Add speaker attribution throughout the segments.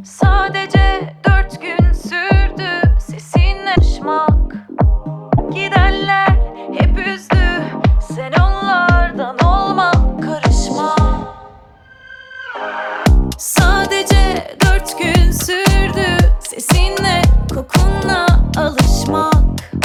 Speaker 1: Sadece 4 gün sürdü sesinle konuşmak. Gidenler hep üzdü, sen onlardan olma, karışma. Sadece 4 gün sürdü sesinle, kokunla alışmak.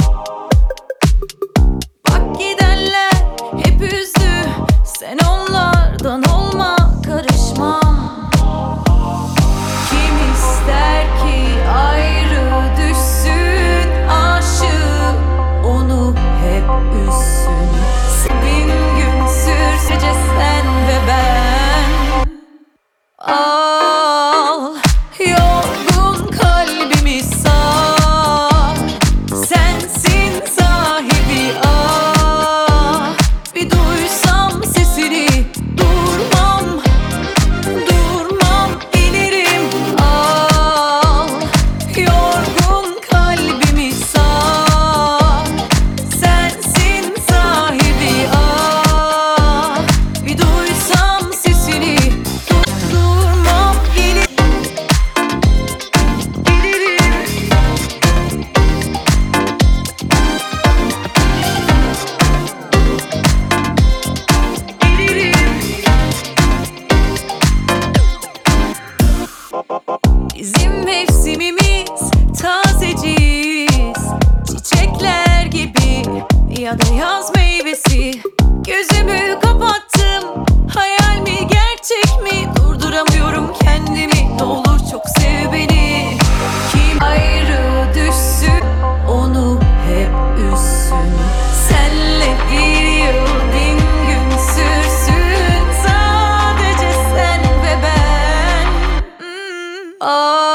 Speaker 1: Bak gidenler hep üzdü, sen onlardan olma, karışmam. Kim ister ki ayrı düşsün aşığı, onu hep üzsün. 1000 gün sürse sen ve ben. Al yorgun kalbimi sar, sensin sahibi, ah. Bir duysam sesini durmam, durmam bilirim. Al yorgun kalbimi sar, sensin sahibi, ah. Bir duysam sesini durmam bilirim. Bizim mevsimimiz tazeciz, çiçekler gibi ya da yaz meyvesi. Gözümü kapattım, hayal mi gerçek mi, durduramıyorum kendimi. Ne olur çok sev beni. Kim ayrı düşsün, onu hep üzsün. Senle 1 yıl 1000 gün sürsün. Sadece sen ve ben.